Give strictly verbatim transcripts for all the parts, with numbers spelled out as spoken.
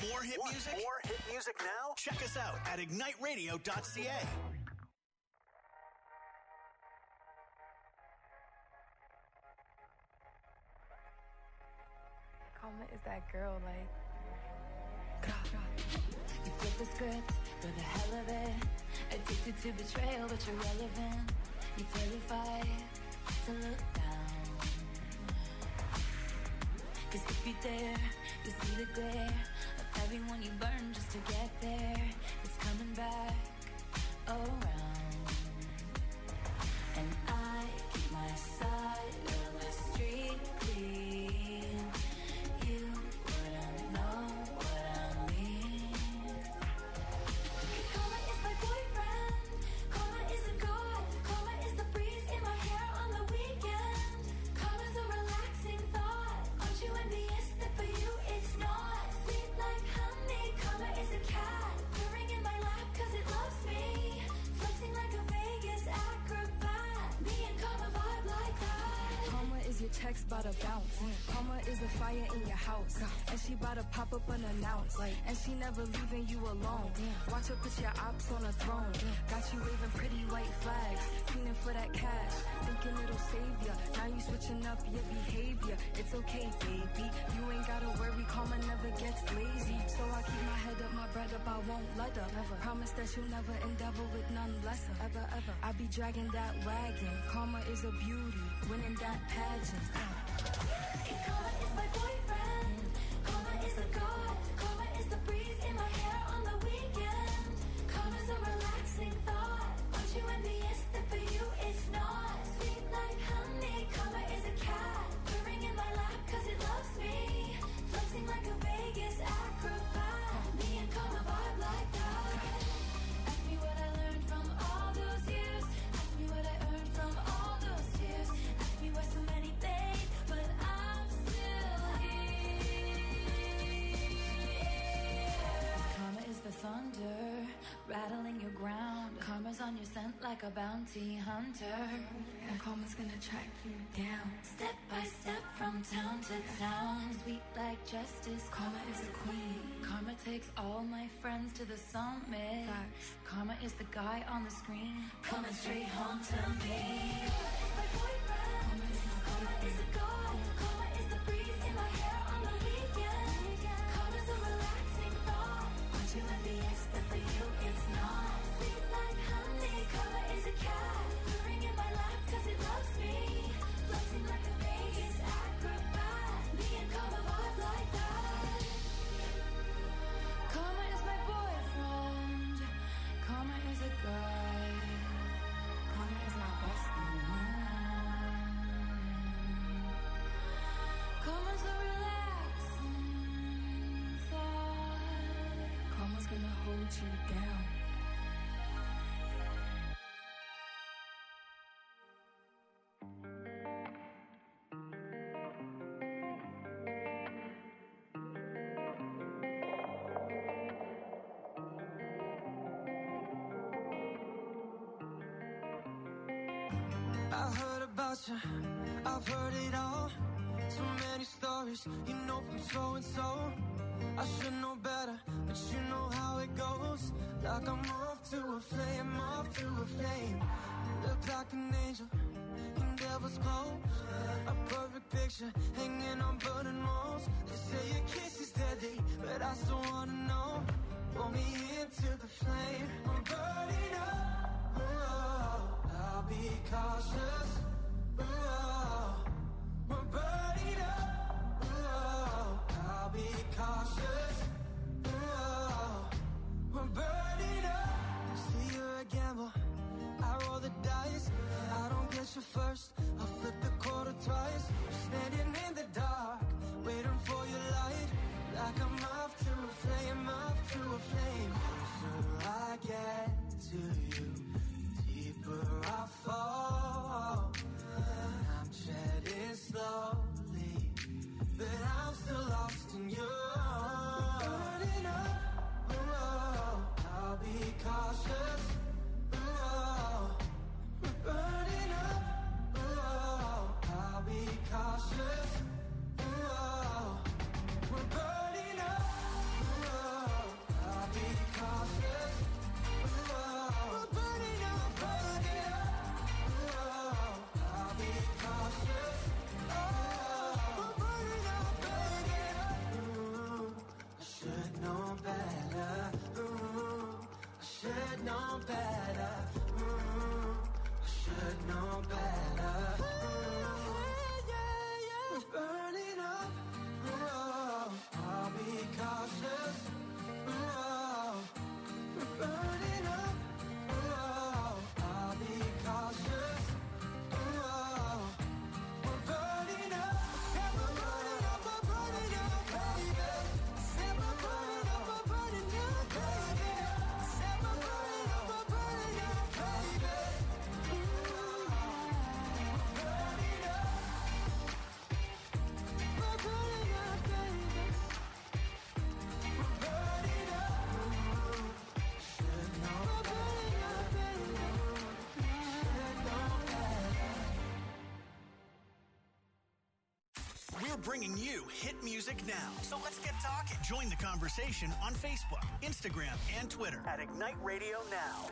more hit Want music? more hit music now? Check us out at ignite radio dot c a. Karma is that girl, like. You flip the script for the hell of it. Addicted to betrayal, but you're relevant. You're terrified to look down. Cause if you dare, you see the glare of everyone you burn just to get there. It's coming back around. And I keep my side of the street clean. You wouldn't know what I mean. Karma is my boyfriend. Karma is a god. Karma is the breeze in my hair on the weekend. Karma's a relaxing thought. Aren't you envious that for you it's not? Sweet like honey. Karma is a cat purring in my lap cause it loves me. Flexing like a Vegas acrobat. Me and Karma vibe like that. Karma is your checks bout to bounce. Karma is a fire in your house. And she bout to pop up unannounced. And she never leaving you alone. Watch her put your ops on a throne. Got you waving pretty white flags. Feeling for that cash. Thinking it'll save ya. Now you switching up your behavior. It's okay, baby. You ain't gotta worry. Karma never gets lazy. So I keep my head up, my bread up. I won't let her. Never. Promise that you'll never endeavor with none lesser. Ever, ever. I be dragging that wagon. Karma is a beauty. Winning that pageant. Uh. Karma is my boyfriend. Karma is a god. Karma is the breeze in my hair on the weekend. Karma's a relaxing thought. Aren't you envious that for you it's not? Sweet like honey. Karma is a cat purring in my lap cause it loves me. Flexing like a Vegas acrobat. Me and Karma vibe like that. Ask me what I learned from all those years. Ask me what I earned from all those tears. Ask me why so many days, but I'm still here. Karma is the thunder rattling your ground. Karma's on your scent like a bounty hunter. And karma's gonna track you down. Step by step from town to town. Sweet like justice. Karma is the queen. Karma takes all my friends to the summit. Facts. Karma is the guy on the screen coming straight home to me. Karma is my boyfriend. Karma is my Karma is a god. Karma is the breeze in my hair on the weekend. Karma's a relaxing thought. Aren't you envious that for you it's not? Sweet like honey. Karma is a cat purring in my lap cause it loves me. Flexing like a Vegas acrobat. Me and Karma vibe like that. Karma is my boyfriend. Karma is a guy. Karma is my bestie. Karma's a relaxing thought. Karma's gonna hold you down. I heard about you, I've heard it all. So many stories, you know from so and so. I should know better, but you know how it goes. Like I'm off to a flame, off to a flame. Look like an angel in devil's clothes. A perfect picture hanging on burning walls. They say your kiss is deadly, but I still wanna know. Pull me into the flame, I'm burning up. Whoa, I'll be cautious. Whoa, we're burning up. Whoa, I'll be cautious. Whoa, we're burning up. See, you're a gamble. I roll the dice. I don't get you first. I'll flip the quarter twice. I'm standing in the dark, waiting for your light. Like I'm off to a flame, off to a flame. So I get to you, deeper I fall. know better. Mm-hmm. I should know better. Mm-hmm. Yeah, yeah. We're burning up. Oh, I'll be cautious. Oh, we're burning up. Oh, I'll be cautious. Oh, we're burning up. Yeah, we're burning up. We're burning up, baby. Say we're burning up. We're burning up, baby. Say we're burning up. We're burning up, baby. Ooh, we're burning up. We're burning up, baby. We're burning up. Should know. We're burning up, baby. Should know better. We're bringing you hit music now. So let's get talking. Join the conversation on Facebook, Instagram, and Twitter at Ignite Radio Now.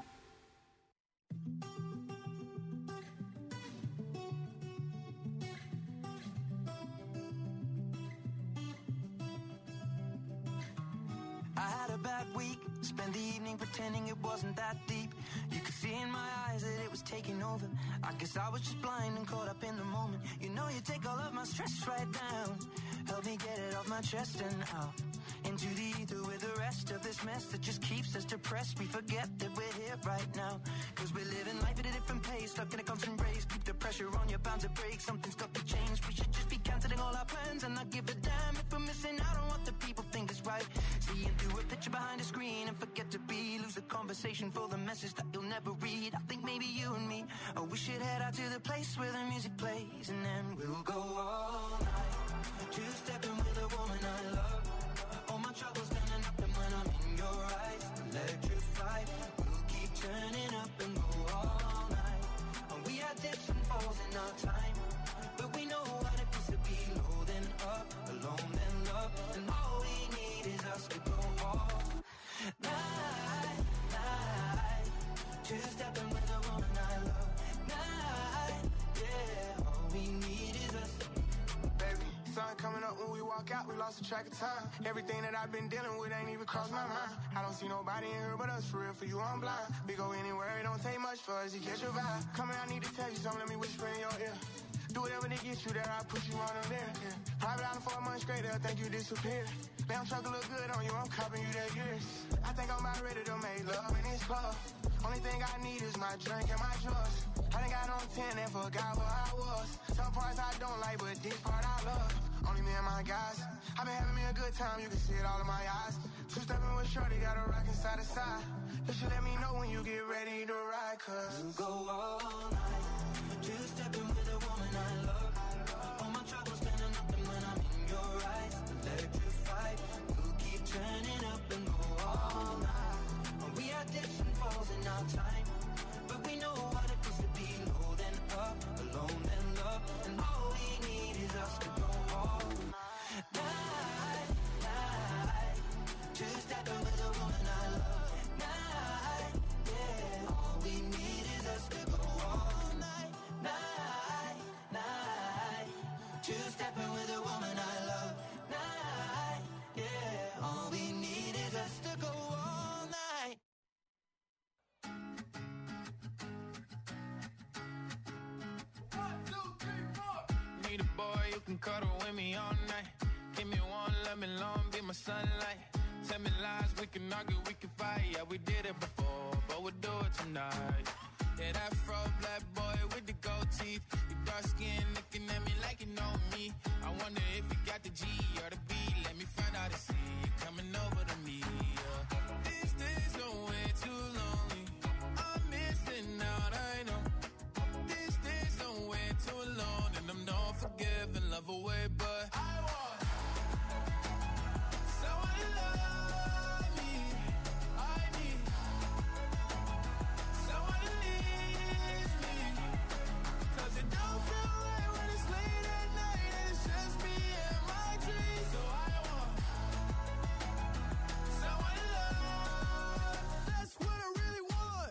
I had a bad week, spent the evening pretending it wasn't that deep. You could see in my eyes that it was taking over. I guess I was just blind and caught up in the moment. You know you take all of my stress right down. Help me get it off my chest and out into the ether with the rest of this mess that just keeps us depressed. We forget that we're here right now, cause we're living life at a different pace, stuck in a constant race. Keep the pressure on, you're bound to break. Something's got to change. We should just be cancelling all our plans and not give a damn if we're missing out on what the people think is right. Seeing through a picture behind a screen and forget to be. Lose the conversation for the message that you'll never read. I think maybe you and me, oh, we should head out to the place where the music plays, and then we'll go all night, two-stepping with a woman I love. All my troubles standing up, and when I'm in your eyes, electrified. We'll keep turning up and go all night. And we had dips and falls in our time, but we know what it feels to be low then up, alone then love. And all we need is us to go all night, night. Two-stepping with a woman I love. Night, yeah. All we need is us. Baby, sun coming up when we walk out, we lost the track of time. Everything that I've been dealing with ain't even crossed my mind. I don't see nobody in here but us, for real, for you I'm blind. We go anywhere, it don't take much for us to catch your vibe. Come here, I need to tell you something, let me whisper in your ear. Do whatever to get you there, I push you on them there. Yeah. Private island for a month straight, they'll think you disappeared. Damn truck look good on you, I'm copping you that years. I think I'm about ready to make love in this club. Only thing I need is my drink and my drugs. I done got on ten and forgot where I was. Some parts I don't like, but this part I love. Only me and my guys. I been having me a good time, you can see it all in my eyes. Two-stepping with shorty, got a rockin' side to side. You should let me know when you get ready to ride, cause we'll go all night, two-stepping with a woman I love. All my troubles standing up, and when I'm in your eyes, electrified. We'll keep turning up and go all night. And we had dips and falls in our time, but we know what it feels to be low then up, alone then love. And all we need is us to go all night, night. Two-stepping with a woman I love. Night, yeah. All we need is us to go all night, night, night. Two-stepping with a woman I love. Night, yeah. All we need is us to go all night. One, two, three, four. Need a boy who can cuddle with me all night. Give me one, let me long, be my sunlight. Tell me lies, we can argue, we can fight. Yeah, we did it before, but we'll do it tonight. Yeah, that fro black boy with the gold teeth. Your dark skin looking at me like you know me. I wonder if you got the G or the B. Let me find out and see you coming over to me. Yeah. These days are way too lonely. I'm missing out, I know. These days are way too long, and I'm not forgiving, love away, but I want someone to love me. I need someone to leave me, cause it don't feel right when it's late at night and it's just me and my dreams. So I want someone to love. That's what I really want.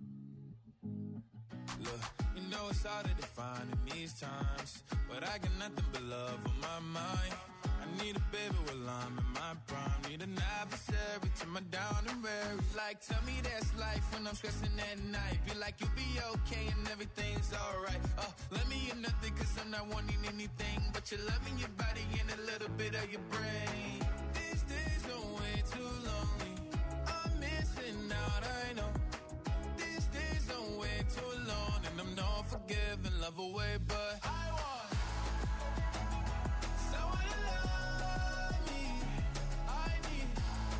Look, you know it's hard to define in these times, but I got nothing but love on my mind. I need a baby while I'm in my prime. Need an adversary to my down and weary. Like, tell me that's life when I'm stressing at night. Be like, you'll be okay and everything's alright. Uh, let me in nothing cause I'm not wanting anything but you're loving your body and a little bit of your brain. These days are way too lonely. I'm missing out, I know. These days are way too long and I'm not forgiving, love away, but I want someone to love me. I need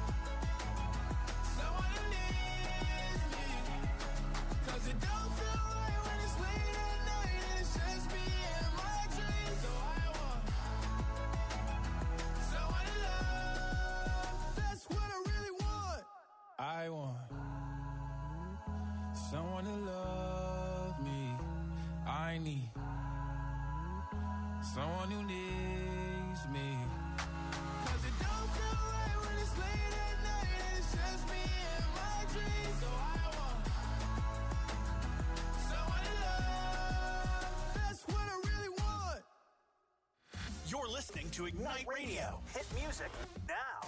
someone who needs me. Cause it don't feel right when it's late at night and it's just me and my dreams. So I want someone to love. That's what I really want. I want someone to love me. I need someone who needs me. Cause it don't feel right when it's late at night and it's just me and my dreams. So I want someone to love. That's what I really want. You're listening to Ignite Radio. Hit music now.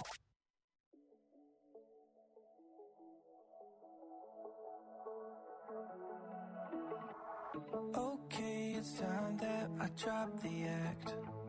Okay, it's time that I drop the act.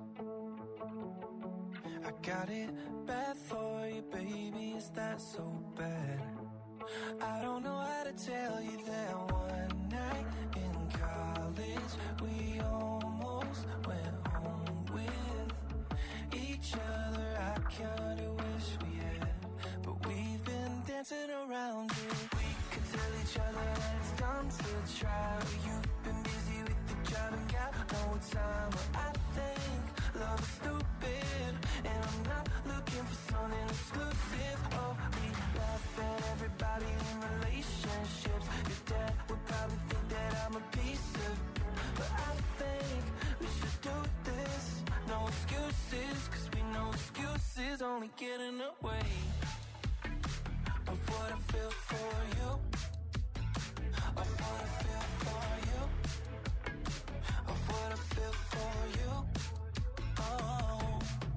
I got it bad for you, baby, is that so bad? I don't know how to tell you that one night in college we almost went home with each other. I kinda wish we had, but we've been dancing around it. We could tell each other that it's dumb to try. You've been busy with the job and got no time. But I think love is stupid, and I'm not looking for something exclusive. Oh, we laugh at everybody in relationships. Your dad would probably think that I'm a piece of, but I think we should do this. No excuses, cause we know excuses only get in the way of what I feel for you. Of what I feel for you. Of what I feel for you. Oh,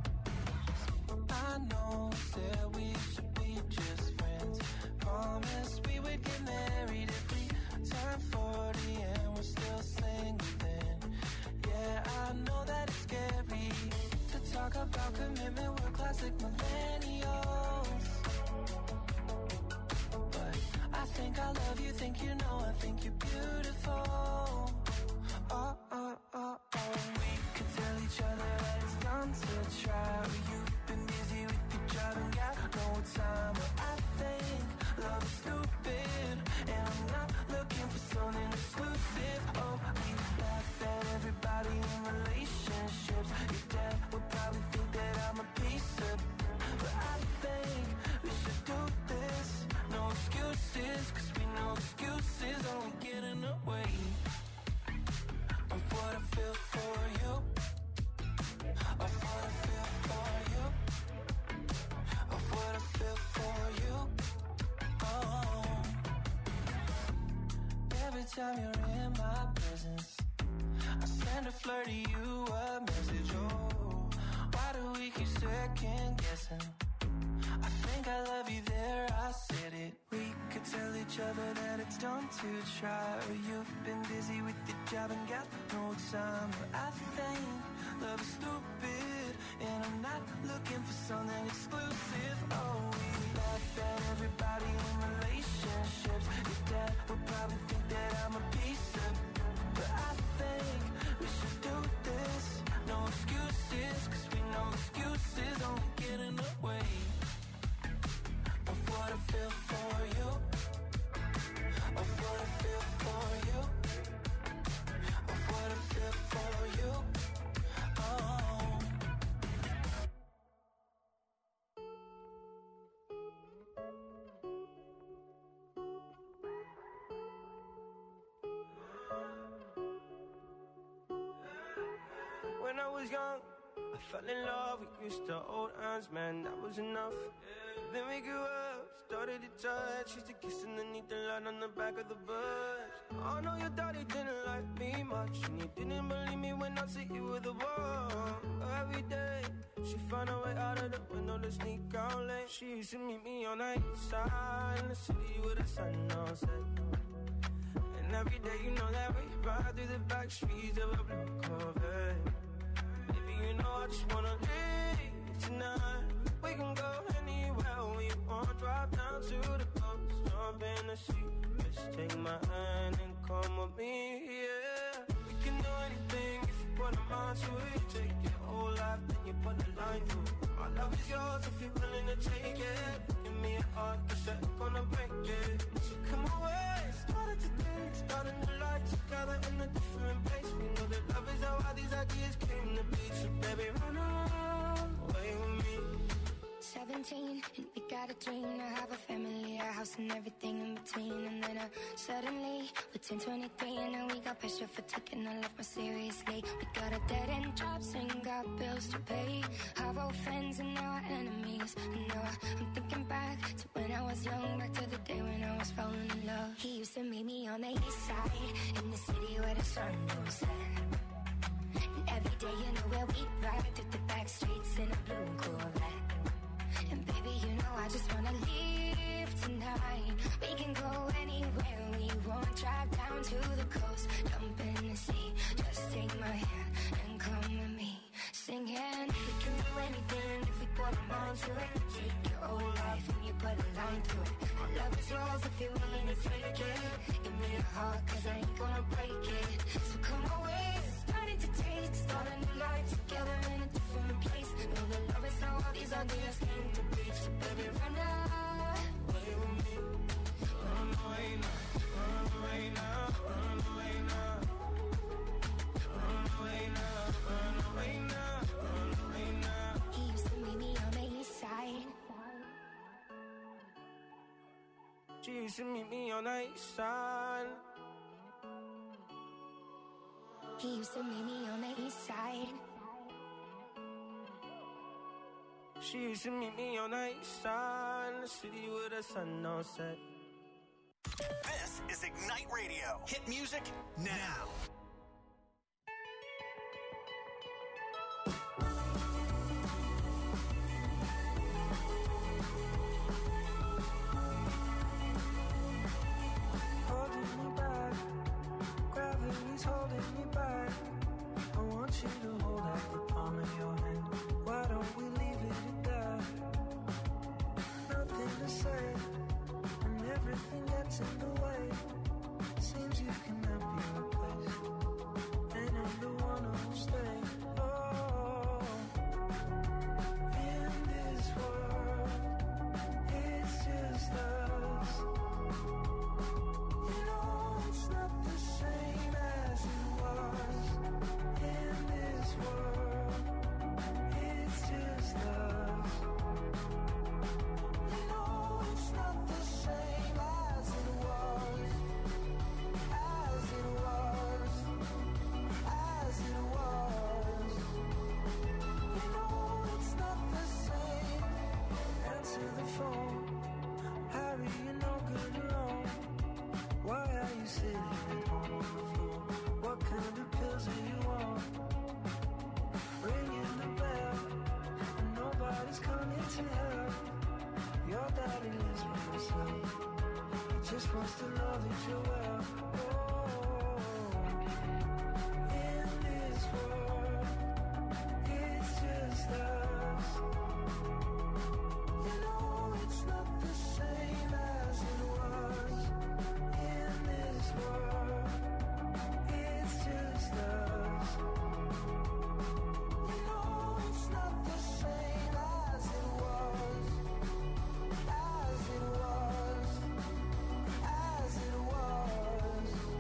I know that we should be just friends. Promised we would get married if we turn forty and we're still single then. Yeah, I know that it's scary to talk about commitment. We're classic millennials. I think I love you, think you know, I think you're beautiful. Oh, oh, oh, oh. We could tell each other that it's dumb to try. You've been busy with your job and got no time. But I think love is stupid, and I'm not looking for something exclusive. Oh, we laugh at everybody in relationships. Your dad would probably think that I'm a piece of, but I think we should do this. No excuses, cause we know excuses only get in the way of what I feel for you. Of what I feel for you. Of what I feel for you. Oh, every time you're in my presence, I send a flirt to you a message. Oh, why do we keep second guessing? I think I love you there, I said it. We could tell each other that it's dumb to try. You've been busy with your job and got no time. But I think love is stupid, and I'm not looking for something exclusive. Oh, we laugh at everybody in relationships. Your dad would probably think that I'm a piece of, but I think we should do this. No excuses, cause we know excuses only get in the way of what I feel for you. Of what I feel for you. Of what I feel for you. Oh. When I was young, I fell in love. We used to hold hands, man, that was enough. Then we grew up, started to touch. Used to kiss underneath the light on the back of the bus. I know your daddy didn't like me much, and he didn't believe me when I said you were the one. Every day, She found her way out of the window to sneak out late. She used to meet me on the east side in the city with the sun on set. And every day you know that we ride through the back streets of a blue Corvette. Baby, you know I just wanna leave tonight. We can go anywhere we want. Drive down to the coast, jump in the sea. Just take my hand and come with me, yeah. We can do anything if you put a mind to it. Take your whole life, then you put a line through it. My love is yours if you're willing to take it. Give me a heart, cause I'm gonna break it. So come away, started today, starting the life together in a different place. We know that love is how all these ideas came to be. So baby, run away with me. Seventeen, and we got a dream to have a family, a house and everything in between. And then uh, suddenly, we're ten, twenty-three, and now we got pressure for taking our life more seriously. We got a dead end jobs and got bills to pay. Our old friends and now our enemies. And now I'm thinking back to when I was young, back to the day when I was falling in love. He used to meet me on the east side, in the city where the sun goes set. And every day, you know where we ride through the back streets in a blue Corvette. And baby, you know I just wanna leave tonight. We can go anywhere we want. Drive down to the coast, jump in the sea. Just take my hand and come with me. Singing, we can do anything if we put our mind to it. Take your whole life and you put a line through it. My love is yours if you're willing to take it. Give me a heart, cause I ain't gonna break it. So come away, starting to take, start a new life together in a different place. Know that love is how all these ideas came to be. So baby, run away with me. Run away now, run away now, run away now. Run away now, run away now, run away now. He used to meet me on the east side. She used to meet me on the east side. He used to meet me on the east side. She used to meet me on the east side in the city with the sun on set. This is Ignite Radio. Hit music now. Holding me back, gravity's holding me back. I want you to hold out the palm of your hand. Why don't we leave it at that? Nothing to say, and everything gets in the way. Seems you cannot be replaced, and I'm the one who'll stay. Oh, in this world, it's just us. You know it's not the same as it was. In this world, it's just us. You know it's not the same as it was. As it was. As it was. You know it's not the same. Answer the phone. Harry, you're no good alone. Why are you sitting at home on the floor? What kind of pills are you on? Ringing the bell, and nobody's coming to help. Your daddy lives by himself. He just wants to know that you're well. Oh, in this world, it's just us. You know it's not the same as it was. In this world, it's just us. You know it's not the same as it was. As it was. As it was.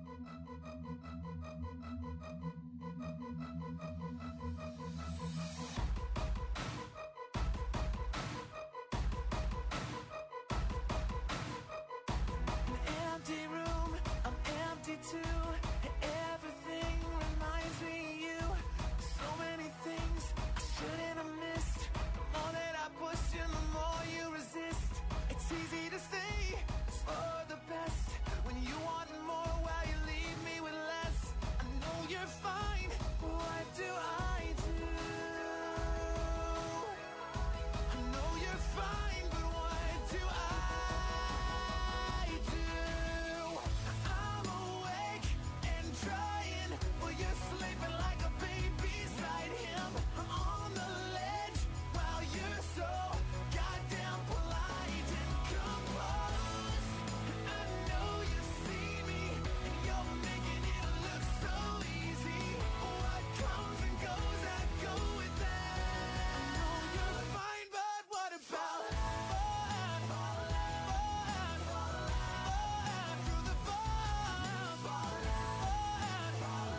Empty room, I'm empty too. Everything reminds me of you. So many things I shouldn't have missed. The more that I push you, the more you resist. It's easy to say it's for the best when you want more while you leave me with less. I know you're fine, but what do I do? I know you're fine, but what do I do? I'm awake and trying, but you're sleeping like a baby beside him. I'm on the ledge while you're so goddamn polite and composed. I know you see me and you're making it look so easy. What comes and goes, I go with that. I know you're fine, but what about fun? Fun, fun, fun, through the fun, fun, fun,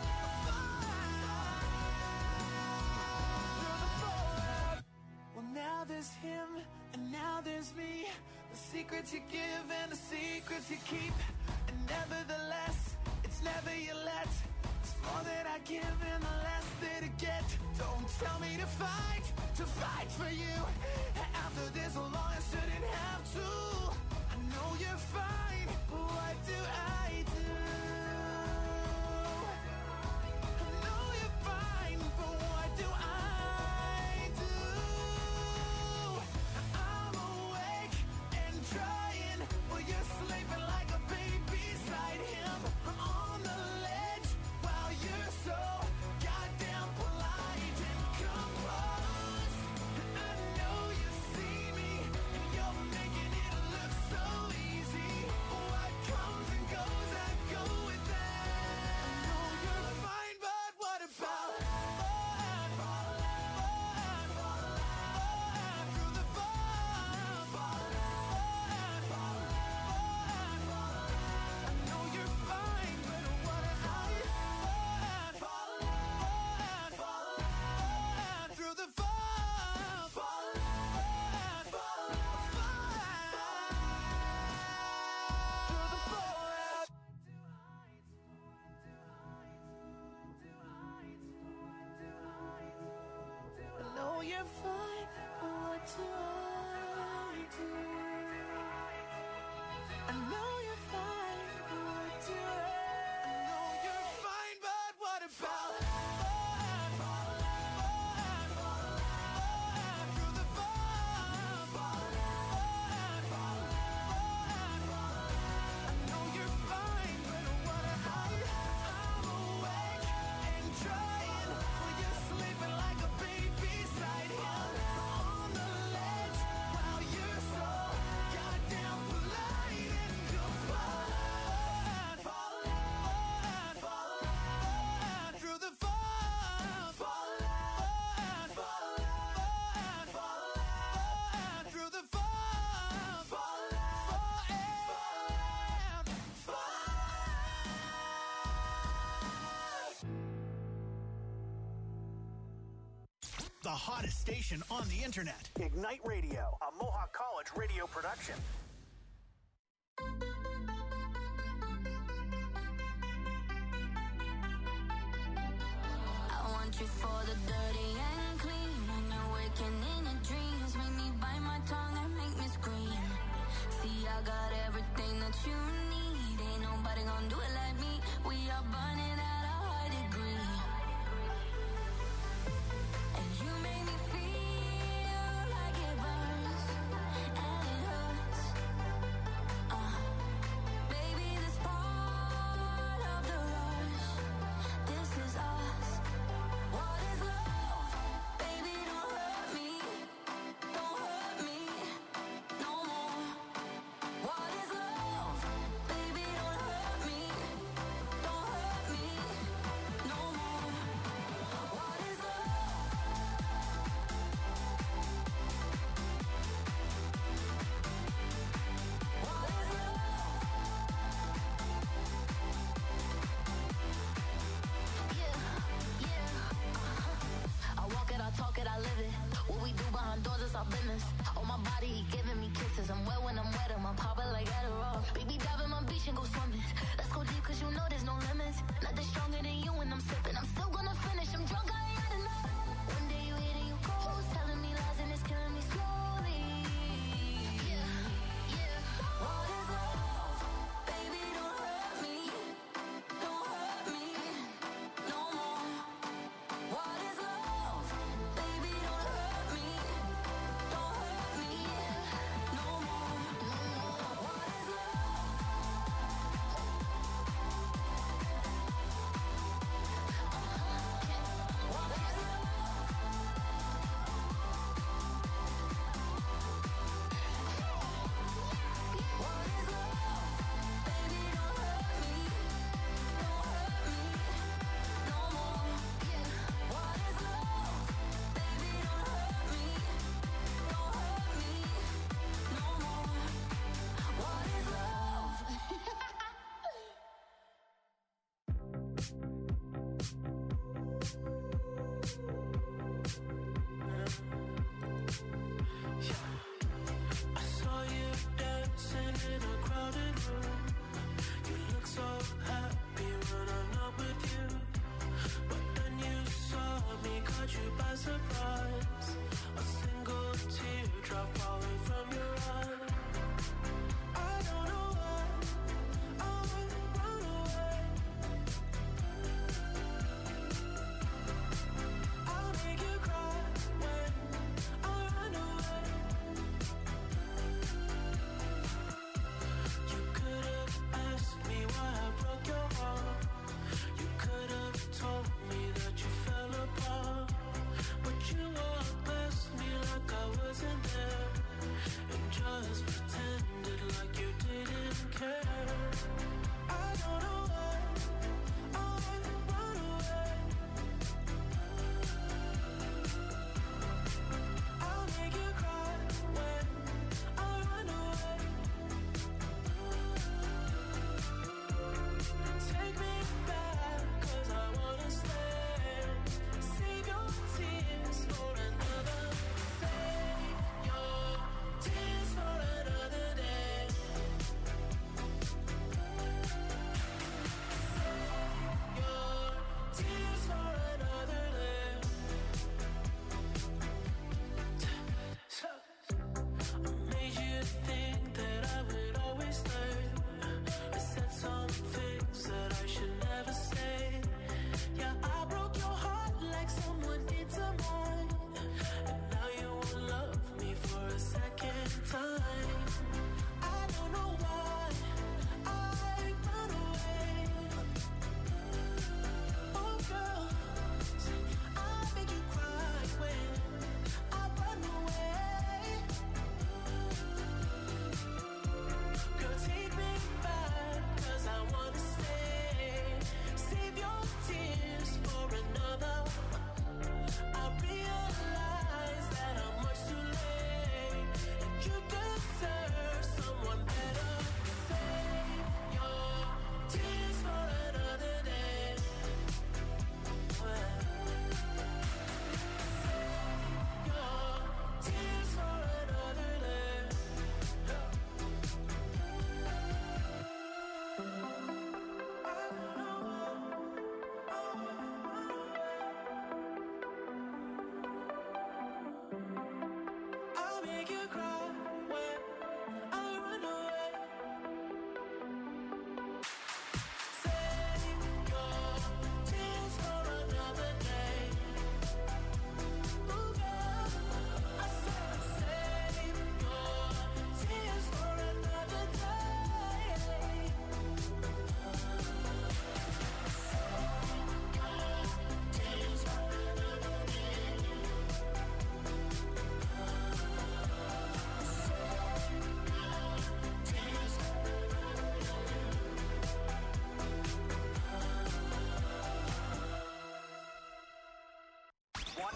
fun. Well, now there's him, and now there's me. The secrets you give and the secrets you keep. And nevertheless, it's never you let. It's more that I give and the less that I get. Don't tell me to fight, to fight for you. After this long, I shouldn't have to. I know you're fine, but what do I do? I know you're fine, but what do I do? I'm awake and trying, but you're sleeping like a baby beside him. I'm on the ledge while you're so goddamn polite and composed. I know you see me and you're making it look so easy. What comes and goes, I go with that. I know you're fine, but what about fun? Fun, fun, fun, through the fun, fun, fun, fun, fun. I know you're fine, but what about fun? Fun, fun, fun, through the fun, fun, fun, fun, through the fun. I know you're fine, but what do I do? I know you're fine, but what do I? I know you're fine, but what about fun? Fun, fun, fun, through the fun, fun, fun, fun, fun. I know you're fine, but what about? I'm awake and trying, but you're sleeping like a baby beside him. On the ledge while you're so goddamn polite and composed. Fun, fun, fun, through the fun, fun, fun, fun, fun, through the fun, fun, fun, fun. The hottest station on the internet. Ignite Radio, a Mohawk College radio production. I want you for the dirty and clean. When you're waking in your dreams, make me bite my tongue and make me scream. See, I got everything that you need. Ain't nobody gonna do it like me. We are burning at a high degree. And you make me feel like it burns and it hurts. Uh, baby, this part of the rush. This is us. What is love? Baby, don't hurt me. Don't hurt me no more. What is love? Baby, don't hurt me. Don't hurt me no more. What is love?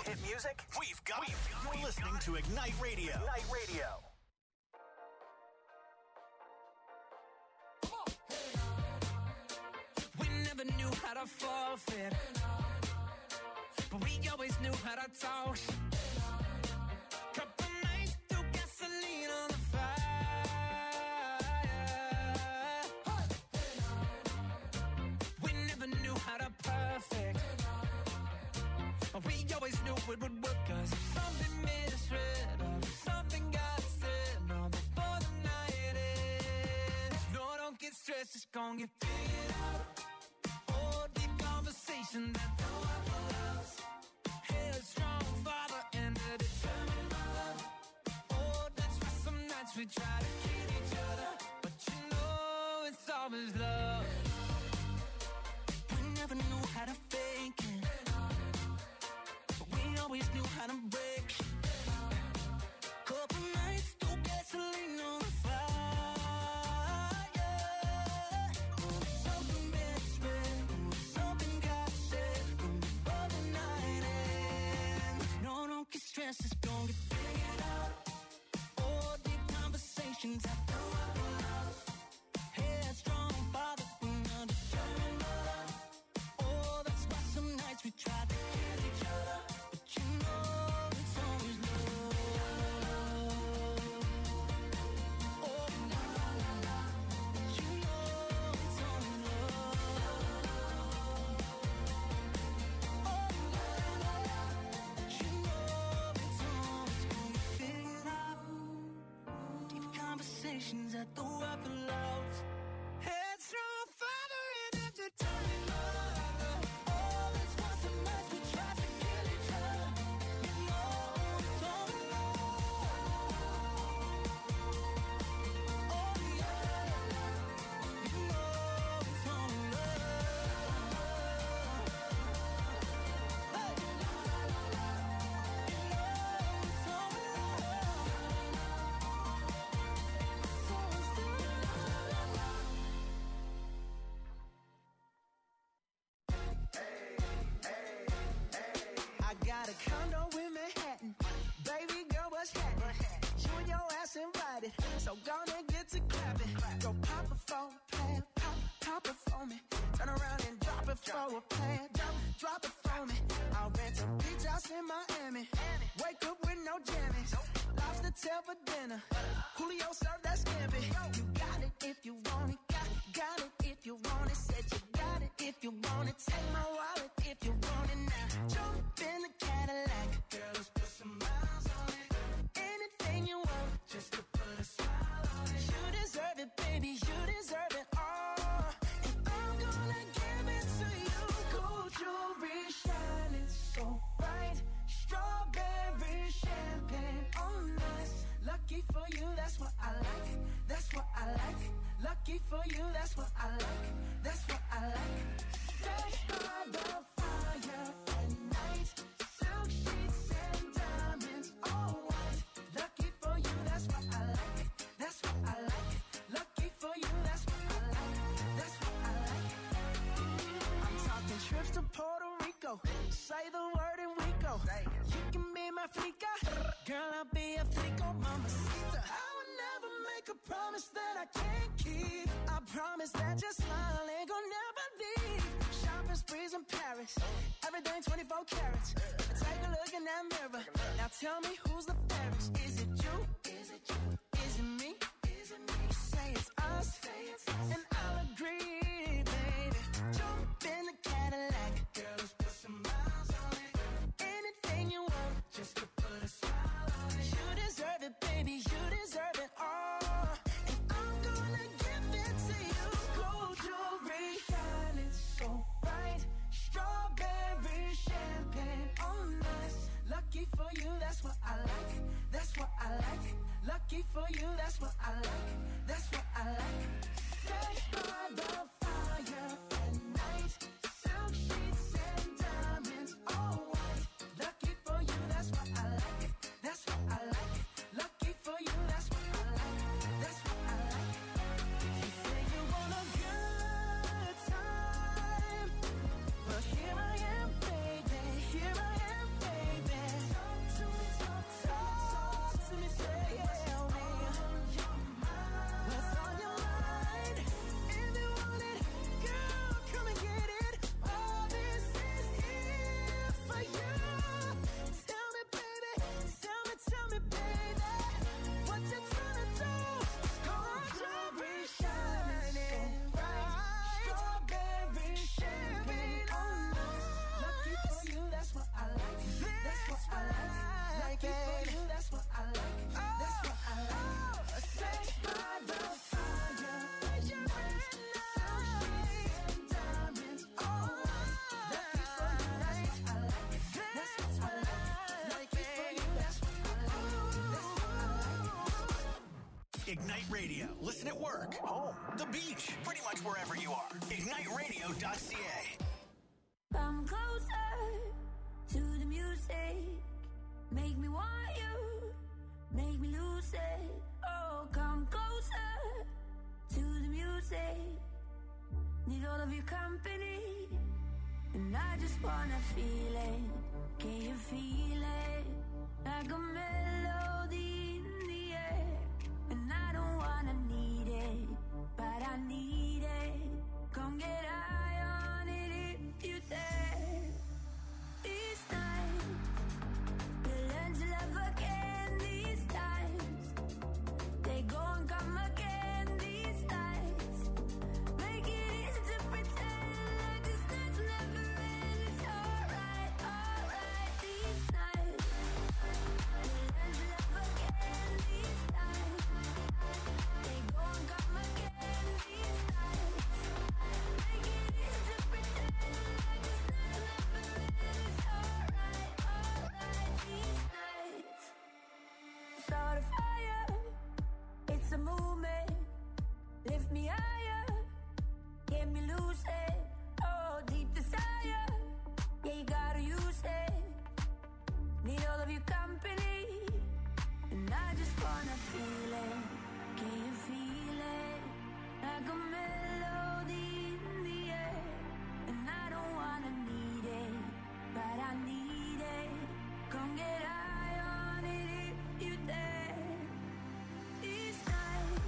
hit music? We've got it. You're listening to Ignite Radio. Ignite Radio. We never knew how to forfeit, but we always knew how to talk. Couple nights threw gasoline on the fire. We never knew how to perfect, but we always knew it would work. Cause if something misread or if something got said, no, before the night ends, no, don't get stressed, it's gonna get figured out. Oh, deep conversation that no one loves. Headstrong father and a determined mother. Oh, that's why some nights we try to kill each other, but you know it's always love. We never knew how to fake it, but we always knew how to break. Couple nights threw gasoline on the fire. Something misread, something got said before the night ends. No, don't get stressed, it's gonna get figured out. Oh, deep conversations after our love. Headstrong father and a determined mother. Oh, that's why some nights we try to kill each other, but you know it's always love. Oh, la la la la, but you know it's always love. Oh, la la la la, but you know it's always gonna get figured out. Deep conversations at the weapon loves. Headstrong father and a determined mother. Oh, that's why some nights we try to kill each other. You know it's always love. Oh, yeah, you know it's always love. Hey, la la la la, you know it's always love. It's always love. I got a condo in Manhattan. Baby girl, what's happening? You and your ass invited, so gonna get to clapping. Go pop it for a plan, pop, pop it for me. Turn around and drop it for a plan, drop, drop it for me. I'll rent a beach house in Miami. Wake up with no jammies. Lobster tail for dinner. Julio served that scampi. You got it if you want it. Got, got it if you want it. Said you got it if you want it. Take my wallet if you want it now. Jump in the Cadillac. Girl, let's put some miles on it. Anything you want, just to put a smile on it. You deserve it, baby. You deserve it all. And I'm gonna give it to you. Gold jewelry shining so bright. Strawberry champagne on us. Lucky for you, that's what I like. That's what I like. Lucky for you, that's what I like. That's what I like. Fresh by the fire at night. Silk sheets and diamonds, all white. Lucky for you, that's what I like. That's what I like. Lucky for you, that's what I like. That's what I like. I'm talking trips to Puerto Rico. Say the word and we go. You can be my flica. Girl, I'll be a flico, mamacita. I would never make a promise that I can't keep. I promise that your smile ain't gonna never leave. Shopping sprees in Paris. Everything twenty-four carats. Take a look in that mirror. Now tell me who's the fairest. Is it you? Is it you? Is it me? Is it me? Say it's us. Say it's us. And I'll agree, baby. Jump in the Cadillac. Girl, let's put some miles on it. Anything you want, just to put a smile on it. You deserve it, baby. You deserve it all. And I'm gonna give it to you. Gold jewelry shining so bright. Strawberry champagne on us. Lucky for you, that's what I like. That's what I like. Lucky for you, that's what I Radio. Listen at work, home, the beach, pretty much wherever you are. ignite radio dot c a. Come closer to the music. Make me want you. Make me lose it. Oh, come closer to the music. Need all of your company. And I just wanna feel it. Can you feel it? Like a melody in the air. And I don't wanna need it, but I need it. Come get high on it if you dare. These nights, we'll learn to love again. These times, they go and come again. These nights, make it easy to pretend like this night's never end. It's alright, alright. These nights, we'll learn to love again. These times, they go and come again. These nights, make it easy to pretend like this night's never end. It's alright, alright. These nights, start a fire. It's a movement. Lift me higher. Get me lucid. Oh, deep desire. Yeah, you gotta use it. Need all of your company. And I just wanna feel it. Can you feel it? Like a melody in the air. And I don't wanna need it, but I need it. Come get high on it if you dare. These nights,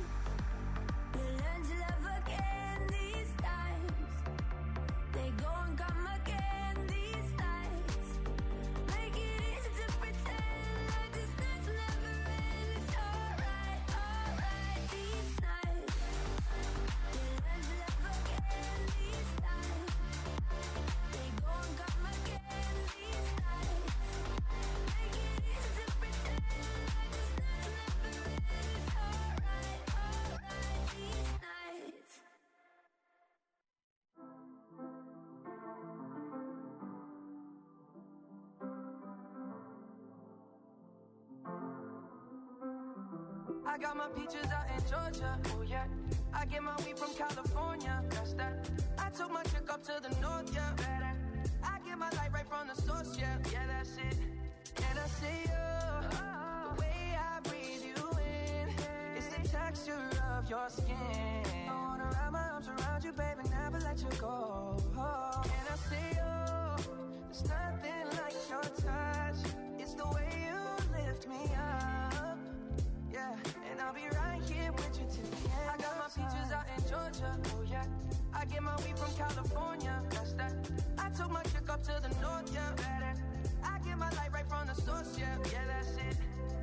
we'll learn to love again. These times, they go and come again. These nights, make it easy to pretend like this night's never end. It's alright, alright. These nights, we'll learn to love again. These times, they go and come again. These nights, make it easy to pretend like this night's never end. It's alright, alright. These nights. I got my peaches out in Georgia, oh yeah. I get my weed from California, that's that. I took my chick up to the north, yeah. I get my light right from the source, yeah. Yeah, that's it. And I see you, the way I breathe you in. It's the texture of your skin. I wanna wrap my arms around you, baby, never let you go. And I see you, there's nothing like your touch. It's the way you lift me up. Yeah, and I'll be right here with you till the end. I got my peaches out in Georgia, oh yeah. I get my weed from California, that's that. I took my chick up to the north, yeah. I get my light right from the source, yeah. Yeah, that's it.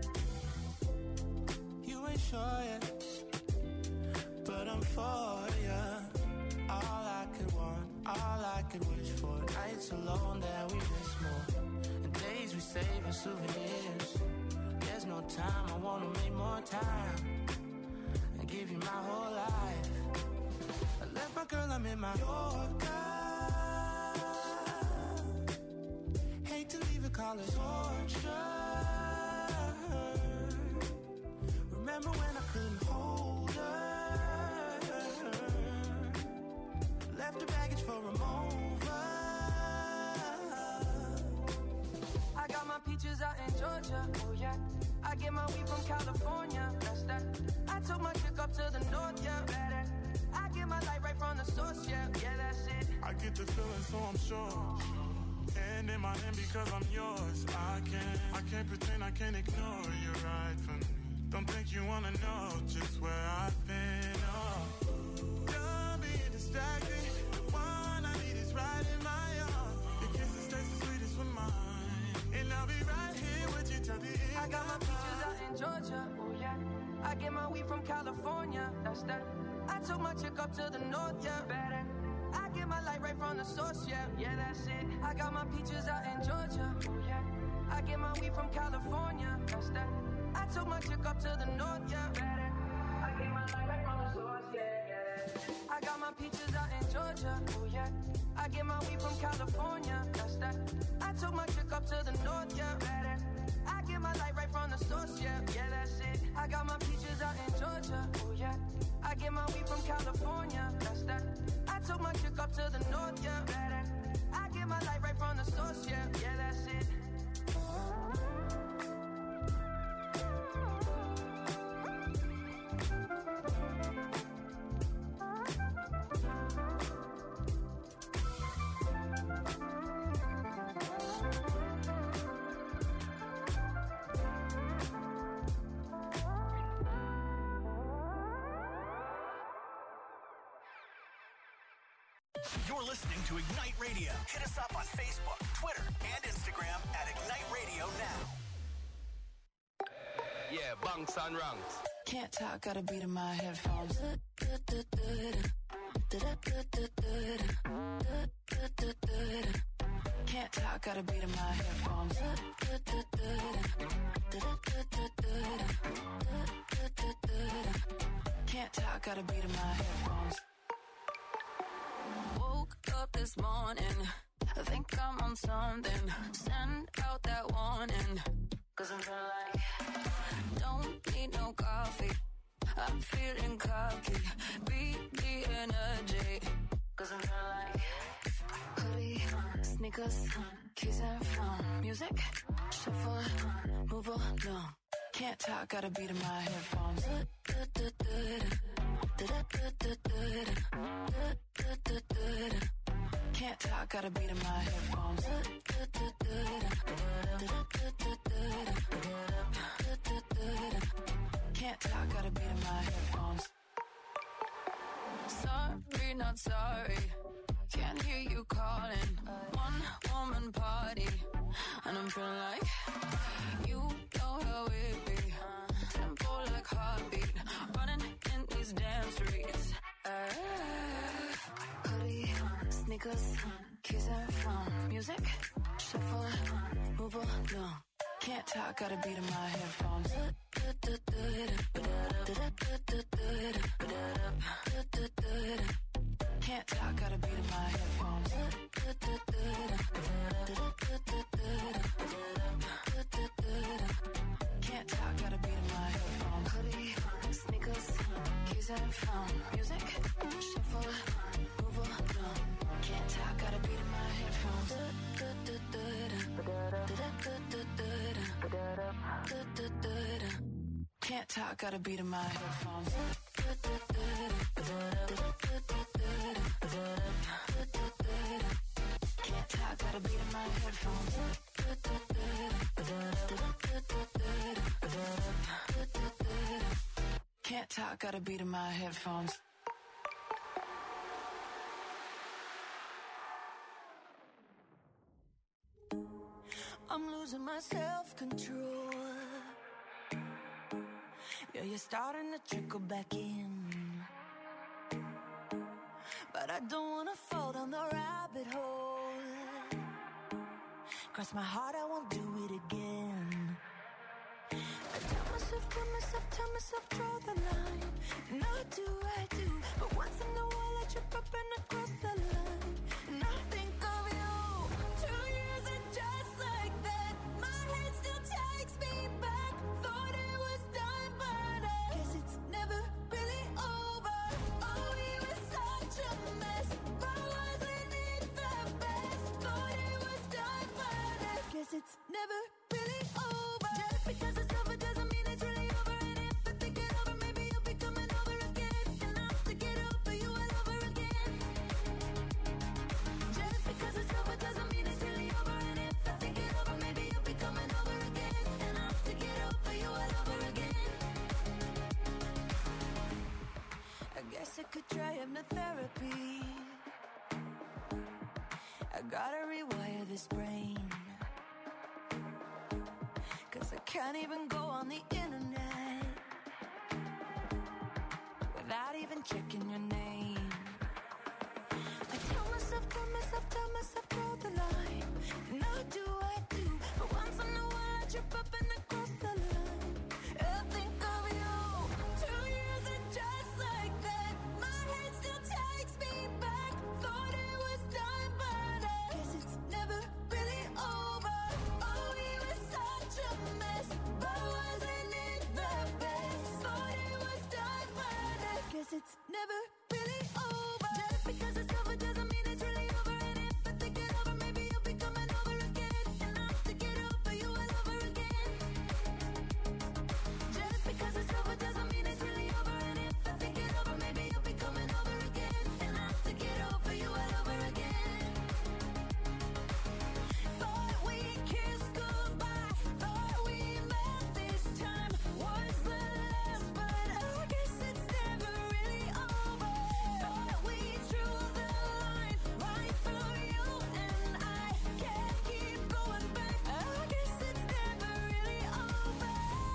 You ain't sure yet, but I'm for ya. All I could want, all I could wish for. Nights alone that we miss more, and days we save as souvenirs. There's no time, I wanna make more time and give you my whole life. I left my girl, I'm in my Yorker. Hate to leave it, call it torture. Remember when I couldn't hold her? Left her baggage for a mover. I got my peaches out in Georgia, oh yeah. I get my weed from California, that's that. I took my chick up to the north, yeah. I get my light right from the source, yeah. Yeah, that's it. I get the feeling, so I'm sure. And in my hand because I'm yours. I can't, I can't pretend, I can't ignore you right from me. Don't think you wanna know just where I've been. Oh, don't be distracted. The one I need is right in my arms. Your kisses taste the sweetest with mine, and I'll be right here with you till the end. I got my peaches out in Georgia, oh yeah. I get my weed from California, that's that. I took my chick up to the north, yeah. I get my light right from the source, yeah. Yeah, that's it. I got my peaches out in Georgia, oh yeah. I get my weed from California, that's that. I took my chick up to the north, yeah. I get my light right from the source, yeah, yeah. I got my peaches out in Georgia, oh yeah. I get my weed from California, that's that. I took my chick up to the north, yeah. I get my my light right from the source, yeah, yeah, that's it. I got my peaches out in Georgia, oh yeah. I get my weed from California, that's that. I took my chick up to the north, yeah, badass. I get my light right from the source, yeah, yeah, that's it. You're listening to Ignite Radio. Hit us up on Facebook, Twitter, and Instagram at Ignite Radio Now. Yeah, bunks and ranks. Can't talk, got a beat in my headphones. Can't talk, got a beat in my headphones. Can't talk, got a beat in my headphones. Woke up this morning, I think I'm on something. Send out that warning, cause I'm feeling like don't need no coffee. I'm feeling cocky, beat the energy, cause I'm feeling like hoodie, sneakers, keys and phone. Music, shuffle, move along. Can't talk, got a beat in my headphones. Can't talk, got a beat in my headphones. Can't talk, got a beat in my headphones. Sorry, not sorry. Can't hear you calling. One woman party, and I'm feeling like you know how it be. Tempo like heartbeat, running in these damn streets. Uh, hoodie, sneakers, keys and phone. Music, shuffle, move along. Can't talk, got a beat in my headphones. Can't talk, got a beat in my headphones. Can't talk, got a beat in my headphones. Hoodie, sneakers, keys and phone. Music, shuffle, move along. Can't talk, got a beat in my headphones. Can't talk, got a beat in my headphones. Can't talk, got a beat in my headphones. Can't talk, got a beat in my headphones. I'm losing my self-control. Yeah, you're starting to trickle back in. But I don't wanna fall down the rabbit hole. Cross my heart, I won't do it again. I tell myself, tell myself, tell myself, draw the line. And I do, I do. But once in a while I trip up and I cross the line. And I think of you. Two years and just like that, my head still takes me back. Thought it was done, but I guess it's never really over. Oh, we were such a mess, but wasn't it the best? Thought it was done, but I guess it's never really over. Just because it's over doesn't mean it's really over. And if I think it over, maybe you'll be coming over again. And I have to get over you all over again. Just because it's over doesn't mean it's really over. And if I think it over, maybe you'll be coming over again. And I have to get over you all over again. I guess I could try hypnotherapy. I gotta rewire this brain. Cause I can't even go on the internet without even checking your name. I tell myself, tell myself, tell myself, draw the line. And I do, I do. But once in a while I trip up and I cross the line. I think of you. Two years and just like that, my head still takes me back. Thought it was done, but I guess it's never really over. Oh, we were such a mess, never really over. Just because it's over doesn't mean it's really over. And if I think it over, maybe you'll be coming over again. And I'll think it over you all over again. Just because it's over doesn't mean it's really over. And if I think it over, maybe you'll be coming over again. And I'll think it over you all over again. Thought we kissed goodbye, thought we met this time was the last, but I guess it's never really over. Thought we drew the line right through you and I can't keep going back. I guess it's never really over.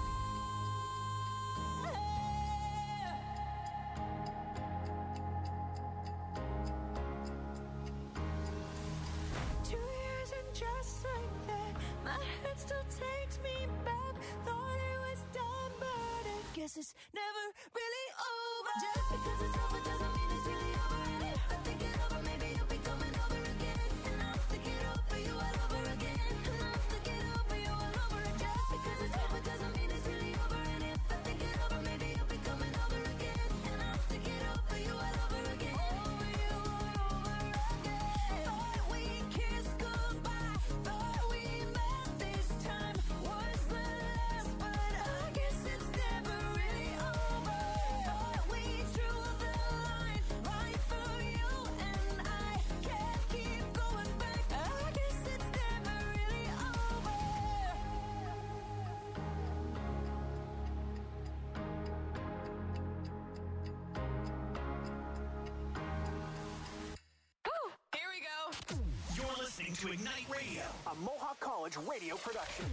Two years and just like that, my head still takes me back. Thought it was done, but I guess it's never really over. Just because it's over doesn't mean it's really over. And if I think it over, maybe you'll be coming over again. And I'll think it over you all over again. And I'll think it over you all over again. Just because it's over doesn't mean it's really over. And if I think it over, maybe you'll be coming over again. And I'll think it over you all over again. Over you all over again. Thought we kissed goodbye, thought we met this time was the last, but I guess it's never really over. Thought we drew the line right through you and I can't keep going back. I guess it's never really over. Here we go. You're listening to Ignite Radio, a Mohawk College radio production.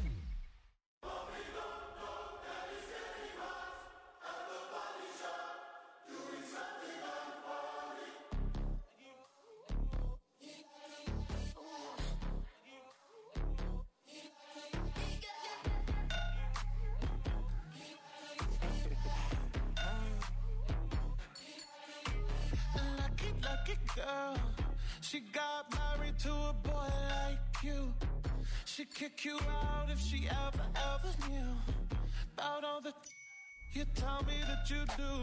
Lucky, lucky girl. She got married to a boy like you. She'd kick you out if she ever, ever knew about all the you tell me that you do.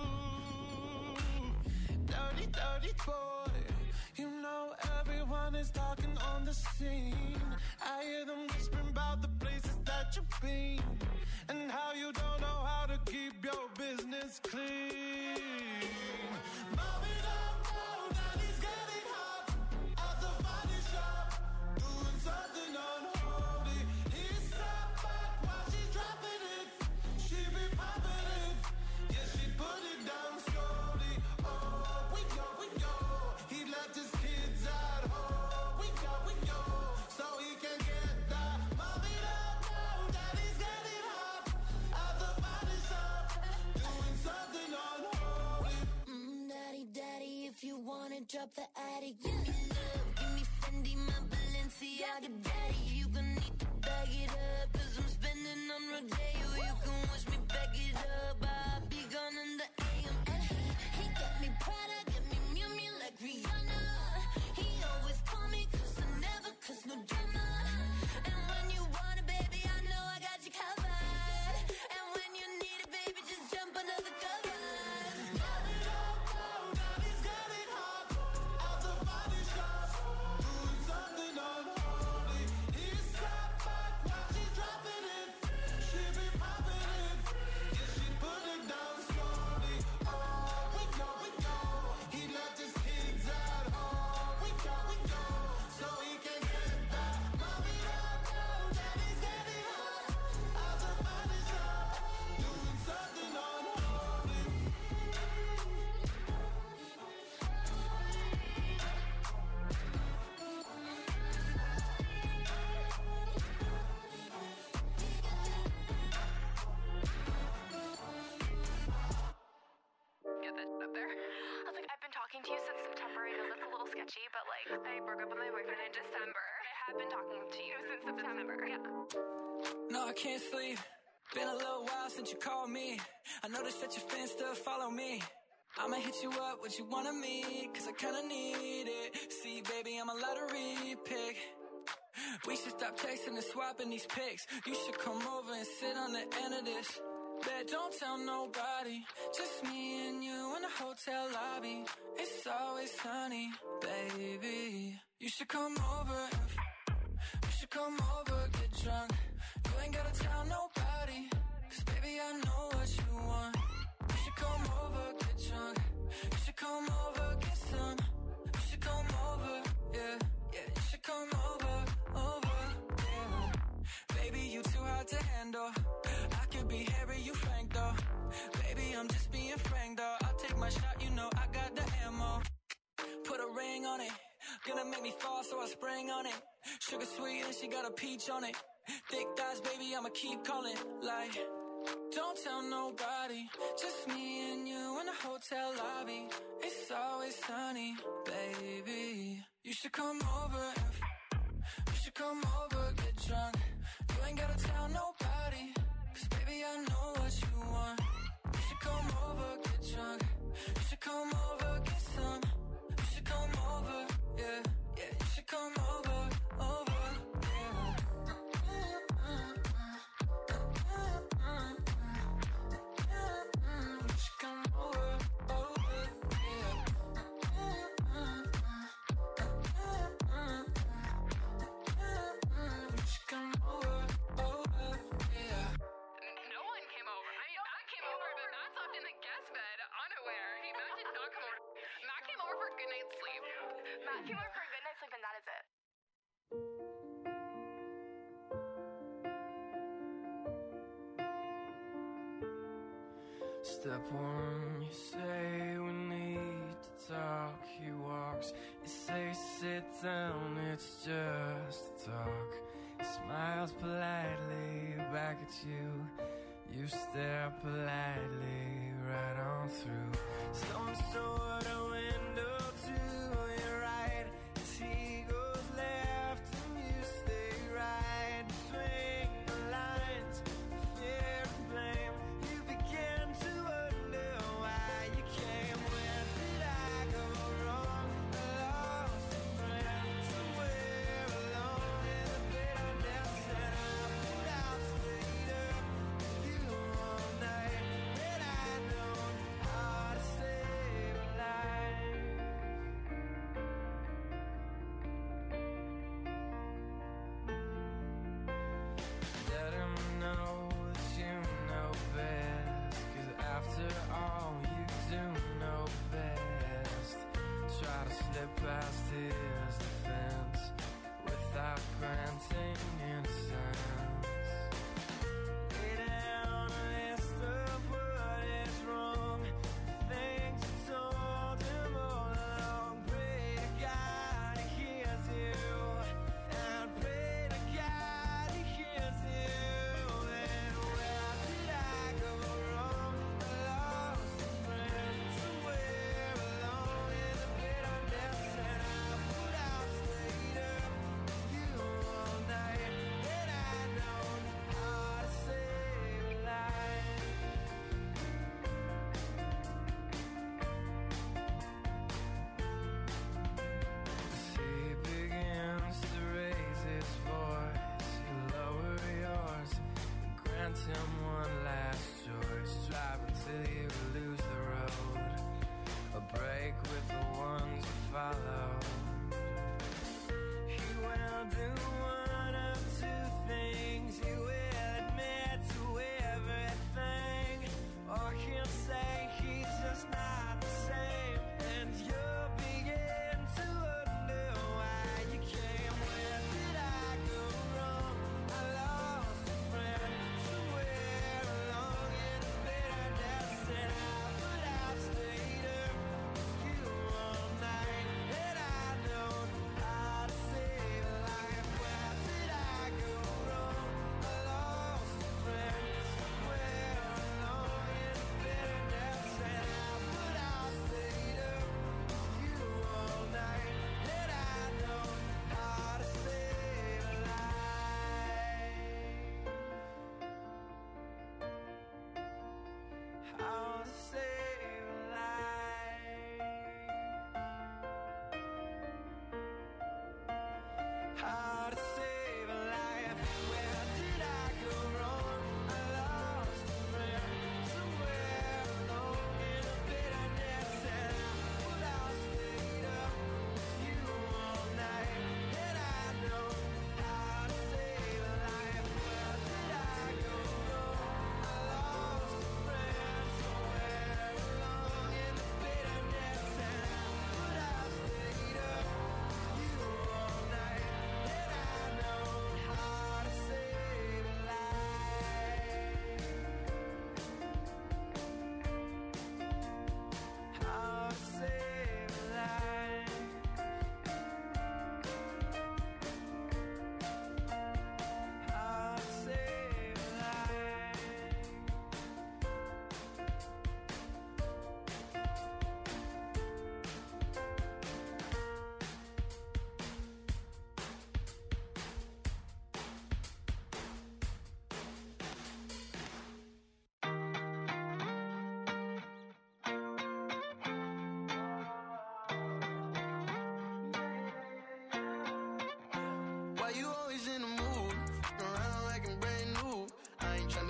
Dirty, dirty boy. You know everyone is talking on the scene. I hear them whispering about the places that you've been and how you don't know how to keep your business clean. Mommy don't know that he's getting hot at the body shop, doing something unholy. He sat back while she's dropping it. She be popping it, yeah, she put it down slowly. Oh, we go, we go. He left his kids at home. We go, we go, so he can get that. Mommy don't know that he's getting hot at the body shop, doing something unholy. Mm, daddy, daddy, if you wanna drop the attic, give me love, give me Fendi, my Balenciaga, daddy. You gon' need to bag it up, cause I'm spending on Rodeo. You can wish me back it up, I'll be gone in the A M. And he, he got me Prada, got me Miu Miu like Rihanna. He always call me cause I never cause no drama. And when you want it, baby, I know I got you covered. And when you need it, baby, just jump under the covers. Mommy don't know that he's getting hot at the body shop, doing something unholy. He sat back while she's dropping it. She be popping it, yeah, she put it down slowly. Oh, we go, we go. He left his kids at home. We go, we go, so he can get that. Mommy don't know that he's getting hot at the body shop, doing something unholy. Get that up there. I was like, I've been talking to you since September. I know that's a little sketchy, but like, I broke up with my boyfriend in December. I have been talking to you since September. Yeah. No, I can't sleep. Been a little while since you called me. I noticed that your fans still follow me. I'ma hit you up, what you wanna meet, cause I kinda need it. See, baby, I'm a lottery pick. We should stop texting and swapping these pics. You should come over and sit on the end of this. Bet don't tell nobody, just me and you in the hotel lobby. It's always sunny, baby. You should come over and f- you should come over, get drunk. You ain't gotta tell nobody, cause baby I know what you want. You should come over, get drunk. You should come over, get some. You should come over, yeah, yeah. You should come over, over, yeah. Baby, you too hard to handle. I could be Harry, you Frank though. Baby, I'm just being frank though. I'll take my shot, you know I got the ammo. Put a ring on it, gonna make me fall, so I spring on it. Sugar sweet and she got a peach on it. Thick thighs, baby, I'ma keep calling. Like, don't tell nobody, just me and you in the hotel lobby. It's always sunny, baby. You should come over and f- you should come over, get drunk. You ain't gotta tell nobody, cause baby I know what you want. You should come over, get drunk. You should come over, get some. You should come over, yeah, yeah. You should come over, over, yeah. You should come over, over, yeah. You should come over, over, yeah. No one came over. I mean, Matt came over, but Matt slept in the guest bed, unaware. He, Matt did not come over. Matt came over for a good night's sleep. Matt came over for a good night's sleep, and that is it. Step one, you say we need to talk. He walks, you say sit down, it's just a talk. He smiles politely back at you. You stare politely right on through some sort of window to your right. As he goes left and you stay right between the lines of fear and blame. You begin to wonder why you came. Where did I go wrong? I lost a friend somewhere alone in the bitterness, and I put out stayed up with you all night. And I know how to save a life. Let him know that you know best, 'cause after all you do know best. Try to slip past his defense without granting innocence. Lay down a list of what is wrong, things you told him all along. Pray to God he hears you, and pray to God he hears you. Then where did I go wrong? I lost a friend somewhere alone in the bitterness, and I put out stayed up with you all night. And I know how to save a life. As he begins to raise his voice, you lower yours and grant him one last choice. Drive until you lose the road, a break with the ones you follow. He will do one of two things. He will admit to everything, or he'll say he's just not the same, and you'll begin to wonder why you came. Where did I go wrong? I lost a friend somewhere along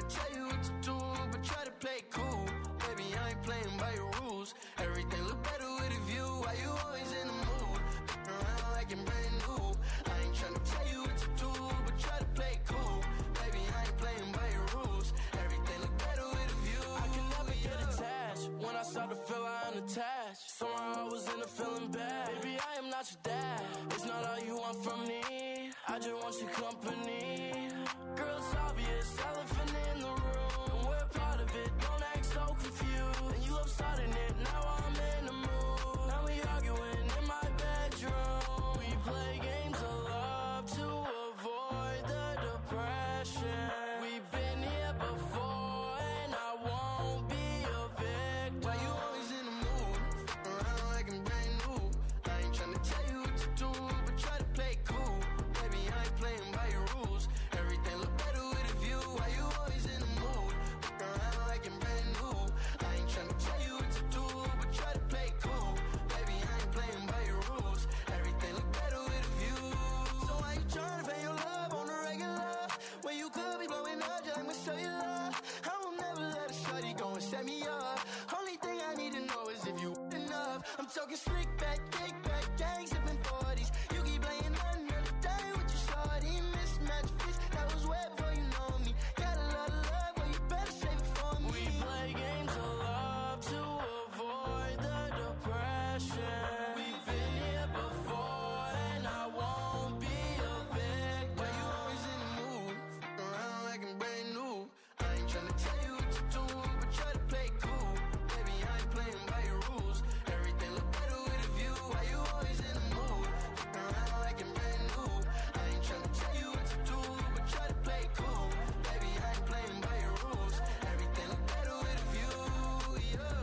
to tell you what to do, but try to play cool. Baby, I ain't playing by your rules. Everything look better with a view. Why you always in the mood? Around like you're brand new. I ain't trying to tell you what to do, but try to play cool. Baby, I ain't playing by your rules. Everything look better with a view. I can never get attached. When I start to feel I'm attached, somehow I was in a feeling bad. Baby, I am not your dad. It's not all you want from me. I just want your company. Girl, it's obvious, elephant in the room. And we're part of it, don't act so confused. And you love starting it, now I'm in the mood. Now we arguing in my bedroom. We play games of love to avoid the depression. We've been here before and I won't be a victim. Why you always in the mood? Around like I'm brand new. I ain't trying to tell you what to do, but try to play cool. Baby, I ain't playing by your rules. Everything look better with a view. Why you always in the mood? Around like I'm brand new. I ain't trying to tell you what to do, but try to play cool. Baby, I ain't playing by your rules. Everything look better with a view. So why you trying to pay your love on the regular when you could be blowing up just like my cellular? I will never let a shorty go and set me up. Only thing I need to know is if you enough. I'm talking slick back, kick back, gang sipping forties. You keep playing another day with your shorty. Mismatch fist, that was way before you know me. Got a lot of love, but you better save it for me. We play games of love to avoid the depression. We've been here before and I won't be a victim. Why you always in the mood? Around like I'm brand new. I ain't trying to tell you what to do, but try to play cool. Baby, I ain't playing by your rules. Everything look better with a view. Why you always in the mood? Around like I'm brand new. I ain't trying to tell you what to do, but try to play cool. Baby, I ain't playing by your rules. Everything look better with a view, yeah.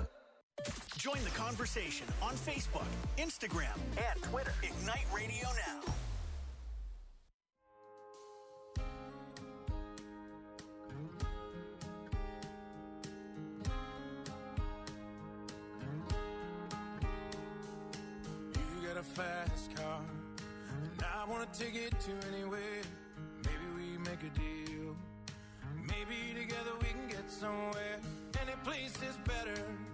Join the conversation on Facebook, Instagram, and Twitter. Ignite Radio Now. You got a fast car, and I wanna take it to anywhere. Maybe we make a deal. Maybe together we can get somewhere. Any place is better.